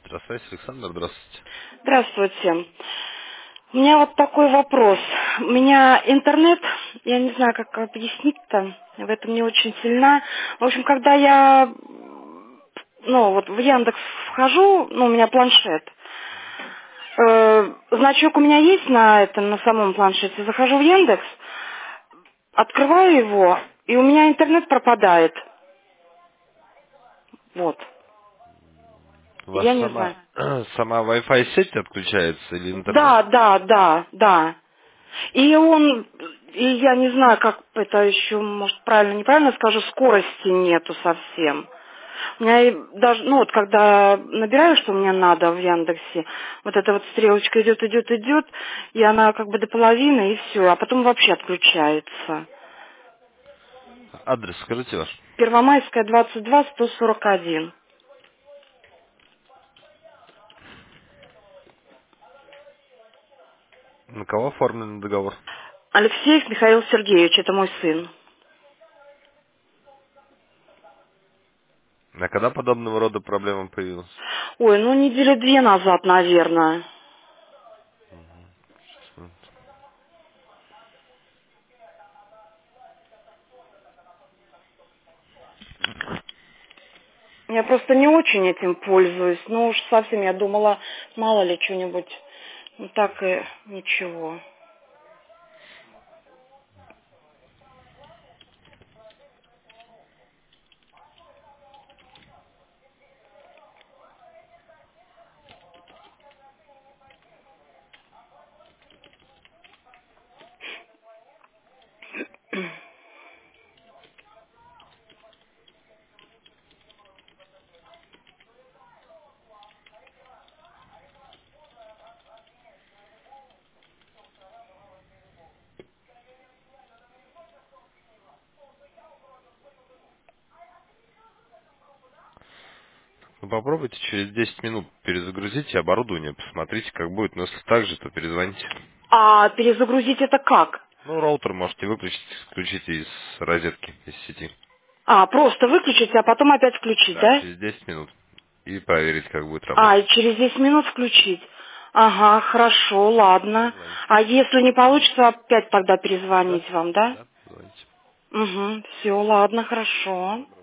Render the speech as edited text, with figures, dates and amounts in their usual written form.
Здравствуйте, Александр, здравствуйте. Здравствуйте. У меня вот такой вопрос. У меня интернет, я не знаю, как объяснить-то, в этом не очень сильна. В общем, когда я, вот в Яндекс вхожу, у меня планшет, значок у меня есть на самом планшете, захожу в Яндекс, открываю его, и у меня интернет пропадает. Вот. У вас Я не знаю. сама Wi-Fi сеть отключается или интернет? Да, да, да, да. И я не знаю, как это еще, может, правильно, неправильно скажу, скорости нету совсем. У меня даже, вот когда набираю, что мне надо в Яндексе, вот эта вот стрелочка идет, идет, идет, и она как бы до половины, и все, а потом вообще отключается. Адрес скажите ваш. Первомайская, 22, 141. На кого оформлен договор? Алексеев Михаил Сергеевич, это мой сын. А когда подобного рода проблема появилась? Ой, недели 2 назад, наверное. Я просто не очень этим пользуюсь. Ну уж совсем я думала, мало ли что-нибудь. Ну так и ничего. Ну, попробуйте через 10 минут перезагрузите оборудование, посмотрите, как будет. Но если так же, то перезвоните. А перезагрузить это как? Ну, роутер можете выключить, включите из розетки, из сети. Просто выключить, а потом опять включить, Да, да? через 10 минут. И проверить, как будет И работать. через 10 минут включить. Ага, хорошо, ладно. Перезвоните. А если не получится, опять тогда Да, перезвонить вам, да? да, перезвоните. Угу, все, ладно, хорошо. Добро.